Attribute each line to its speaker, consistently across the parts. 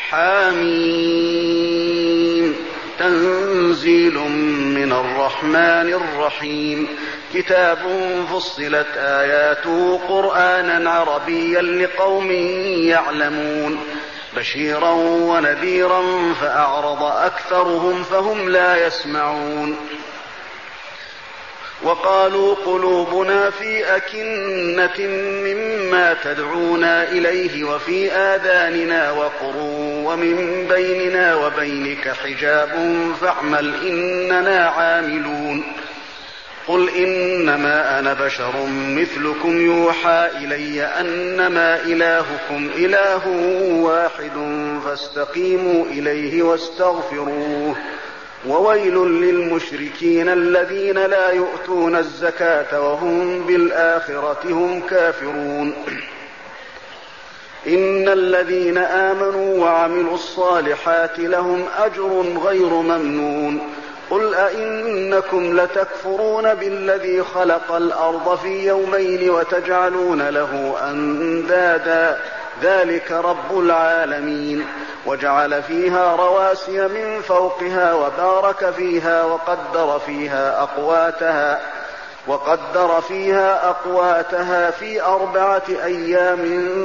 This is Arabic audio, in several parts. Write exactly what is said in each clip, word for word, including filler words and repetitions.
Speaker 1: حميم تنزيل من الرحمن الرحيم كتاب فصلت آياته قرآنا عربيا لقوم يعلمون بشيرا ونذيرا فأعرض أكثرهم فهم لا يسمعون وقالوا قلوبنا في أكنة مما تدعونا إليه وفي آذاننا وقر ومن بيننا وبينك حجاب فاعمل إننا عاملون قل إنما أنا بشر مثلكم يوحى إلي أنما إلهكم إله واحد فاستقيموا إليه واستغفروه وويل للمشركين الذين لا يؤتون الزكاة وهم بالآخرة هم كافرون إن الذين آمنوا وعملوا الصالحات لهم أجر غير ممنون قل أئنكم لتكفرون بالذي خلق الأرض في يومين وتجعلون له أندادا ذلك رب العالمين وجعل فيها رواسي من فوقها وبارك فيها وقدر فيها أقواتها وقدر فيها أقواتها في أربعة أيام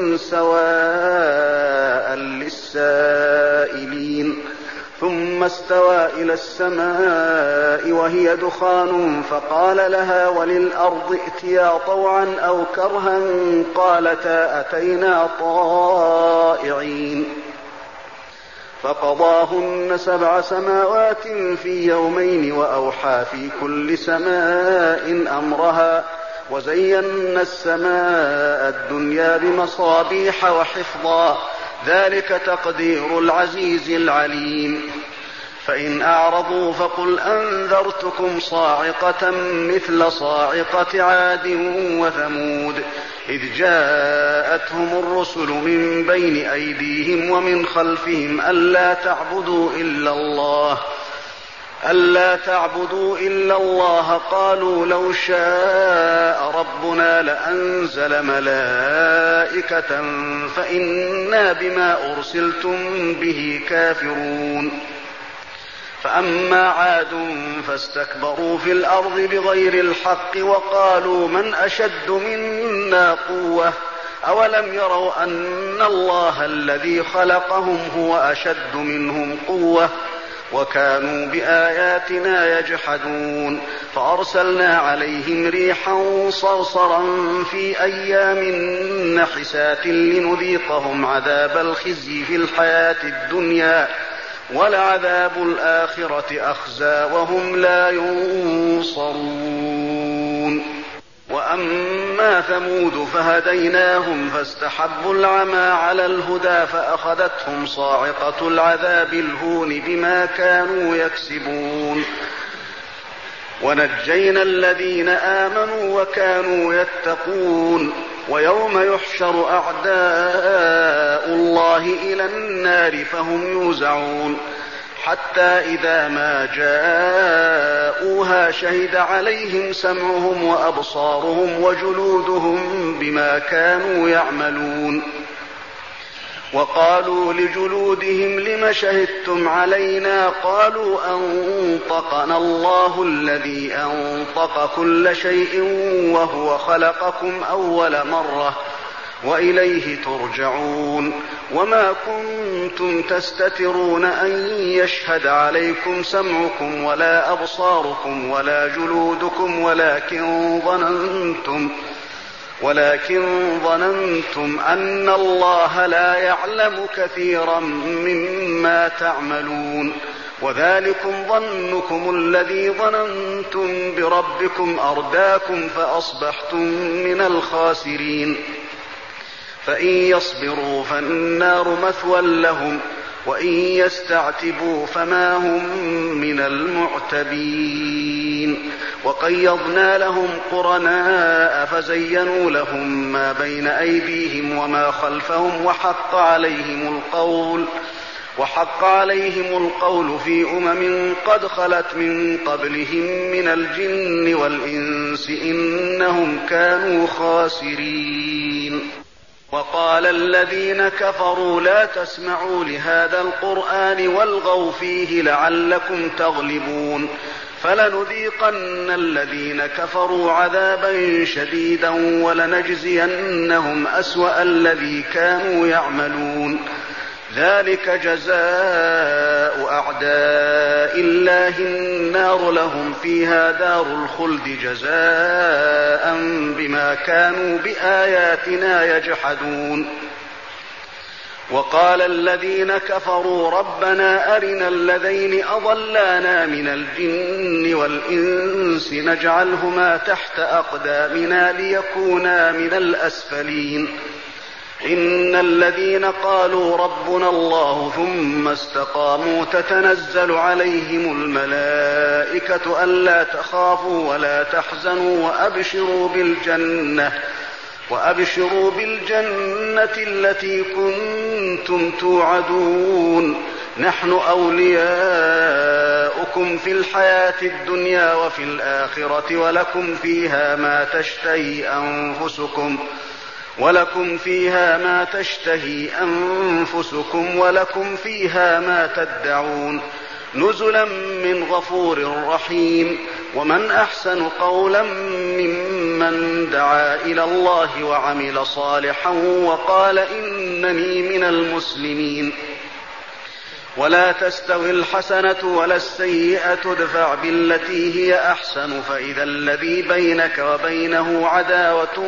Speaker 1: سواء للسائلين ثم استوى إلى السماء وهي دخان فقال لها وللأرض ائتيا طوعا أو كرها قالتا أتينا طائعين فقضاهن سبع سماوات في يومين وأوحى في كل سماء أمرها وزينا السماء الدنيا بمصابيح وحفظا ذلك تقدير العزيز العليم فإن أعرضوا فقل أنذرتكم صاعقة مثل صاعقة عاد وثمود إذ جاءتهم الرسل من بين أيديهم ومن خلفهم ألا تعبدوا إلا الله ألا تعبدوا إلا الله قالوا لو شاء ربنا لأنزل ملائكة فإنا بما أرسلتم به كافرون فأما عاد فاستكبروا في الأرض بغير الحق وقالوا من أشد منا قوة أولم يروا أن الله الذي خلقهم هو أشد منهم قوة وكانوا بآياتنا يجحدون فأرسلنا عليهم ريحا صرصرا في أيام نحسات لنذيقهم عذاب الخزي في الحياة الدنيا ولعذاب الآخرة أخزى وهم لا ينصرون وأما ثمود فهديناهم فاستحبوا العمى على الهدى فأخذتهم صاعقة العذاب الهون بما كانوا يكسبون ونجينا الذين آمنوا وكانوا يتقون ويوم يحشر أعداء الله إلى النار فهم يوزعون حتى إذا ما جاءوها شهد عليهم سمعهم وأبصارهم وجلودهم بما كانوا يعملون وقالوا لجلودهم لم شهدتم علينا قالوا أنطقنا الله الذي أنطق كل شيء وهو خلقكم أول مرة وإليه ترجعون وما كنتم تستترون أن يشهد عليكم سمعكم ولا أبصاركم ولا جلودكم ولكن ظننتم ولكن ظننتم أن الله لا يعلم كثيرا مما تعملون وذلكم ظنكم الذي ظننتم بربكم أرداكم فأصبحتم من الخاسرين فإن يصبروا فالنار مثوى لهم وإن يستعتبوا فما هم من المعتبين وقيضنا لهم قرناء فزينوا لهم ما بين أيديهم وما خلفهم وحق عليهم القول وحق عليهم القول في أمم قد خلت من قبلهم من الجن والإنس إنهم كانوا خاسرين وقال الذين كفروا لا تسمعوا لهذا القرآن والغوا فيه لعلكم تغلبون فلنذيقن الذين كفروا عذابا شديدا ولنجزينهم أسوأ الذي كانوا يعملون ذلك جزاء أعداء الله النار لهم فيها دار الخلد جزاء بما كانوا بآياتنا يجحدون وقال الذين كفروا ربنا أرنا الذين أضلانا من الجن والإنس نجعلهما تحت أقدامنا ليكونا من الأسفلين إن الذين قالوا ربنا الله ثم استقاموا تتنزل عليهم الملائكة ألا تخافوا ولا تحزنوا وأبشروا بالجنة وأبشروا بالجنة التي كنتم توعدون نحن أولياؤكم في الحياة الدنيا وفي الآخرة ولكم فيها ما تشتهي أنفسكم ولكم فيها ما تشتهي أنفسكم ولكم فيها ما تدعون نزلا من غفور رحيم ومن أحسن قولا ممن دعا إلى الله وعمل صالحا وقال إنني من المسلمين ولا تستوي الحسنة ولا السيئة ادفع بالتي هي أحسن فإذا الذي بينك وبينه عداوة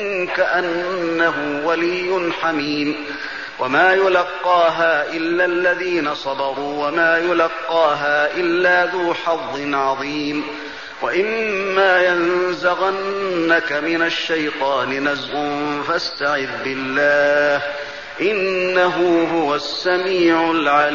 Speaker 1: كأنه ولي حميم وما يلقاها إلا الذين صبروا وما يلقاها إلا ذو حظ عظيم وإما ينزغنك من الشيطان نزغ فاستعذ بالله إنه هو السميع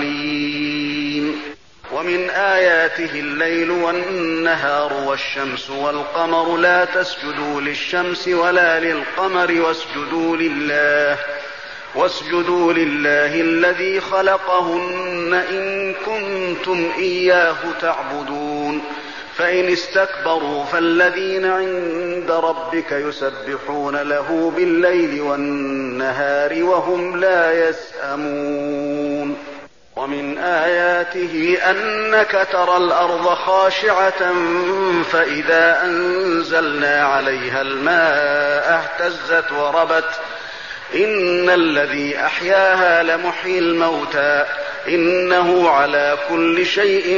Speaker 1: العليم ومن آياته الليل والنهار والشمس والقمر لا تسجدوا للشمس ولا للقمر واسجدوا لله واسجدوا لله الذي خلقهن إن كنتم إياه تعبدون فإن استكبروا فالذين عند ربك يسبحون له بالليل والنهار وهم لا يسأمون ومن آياته أنك ترى الأرض خاشعة فإذا أنزلنا عليها الماء اهتزت وربت إن الذي أحياها لمحيي الموتى إنه على كل شيء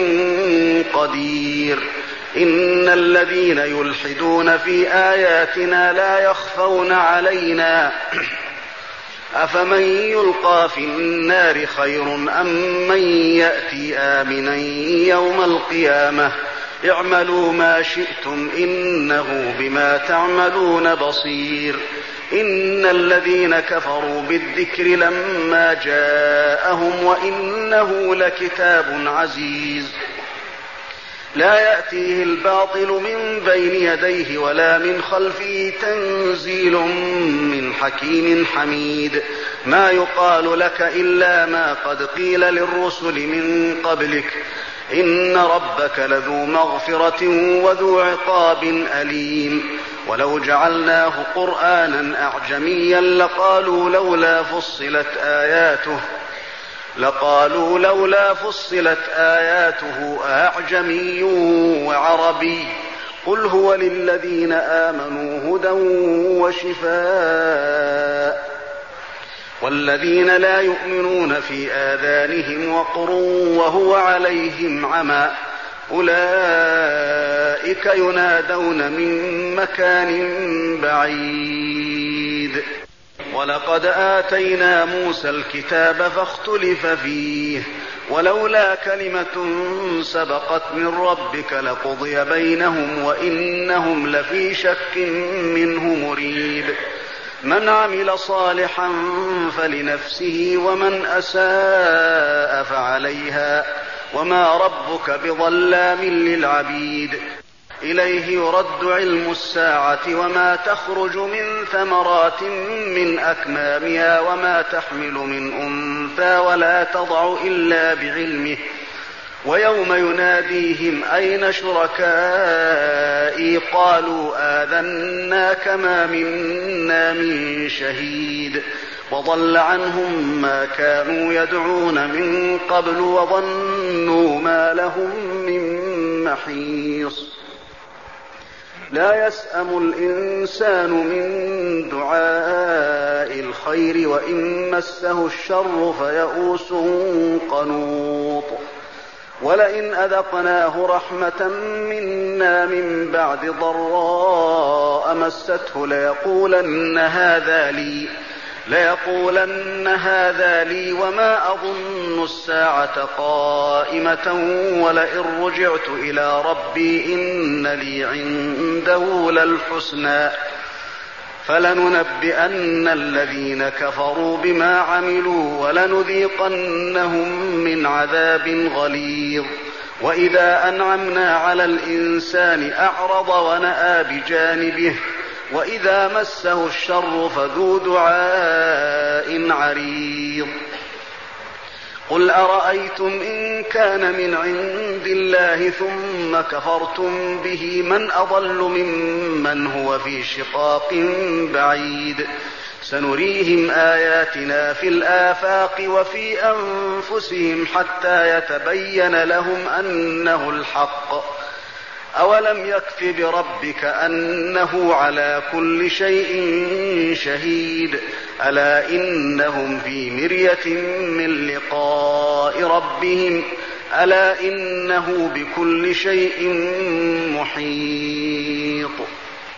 Speaker 1: قدير إن الذين يلحدون في آياتنا لا يخفون علينا أفمن يلقى في النار خير أم من يأتي آمنا يوم القيامة اعملوا ما شئتم إنه بما تعملون بصير إن الذين كفروا بالذكر لما جاءهم وإنه لكتاب عزيز لا يأتيه الباطل من بين يديه ولا من خلفه تنزيل من حكيم حميد ما يقال لك إلا ما قد قيل للرسل من قبلك إن ربك لذو مغفرة وذو عقاب أليم ولو جعلناه قرآنا أعجميا لقالوا لولا فصلت آياته لقالوا لولا فصلت آياته أعجمي وعربي قل هو للذين آمنوا هدى وشفاء والذين لا يؤمنون في آذانهم وقر وهو عليهم عمى أولئك ينادون من مكان بعيد ولقد آتينا موسى الكتاب فاختلف فيه ولولا كلمة سبقت من ربك لقضي بينهم وإنهم لفي شك منه مريب من عمل صالحا فلنفسه ومن أساء فعليها وما ربك بظلام للعبيد إليه يرد علم الساعة وما تخرج من ثمرات من أكمامها وما تحمل من أنثى ولا تضع إلا بعلمه ويوم يناديهم أين شركائي قالوا آذناك ما منا من شهيد وضل عنهم ما كانوا يدعون من قبل وظنوا ما لهم من محيص لا يسأم الإنسان من دعاء الخير وإن مسه الشر فيئوس قنوط ولئن أذقناه رحمة منا من بعد ضراء مسته ليقولن هذا لي ليقولن هذا لي وما أظن الساعة قائمة ولئن رجعت إلى ربي إن لي عنده للحسنى فلننبئن الذين كفروا بما عملوا ولنذيقنهم من عذاب غليظ وإذا أنعمنا على الإنسان أعرض ونأى بجانبه وإذا مسه الشر فذو دعاء عريض قل أرأيتم إن كان من عند الله ثم كفرتم به من أضل ممن هو في شقاق بعيد سنريهم آياتنا في الآفاق وفي أنفسهم حتى يتبين لهم أنه الحق أولم يكف بربك أنه على كل شيء شهيد ألا إنهم في مرية من لقاء ربهم ألا إنه بكل شيء محيط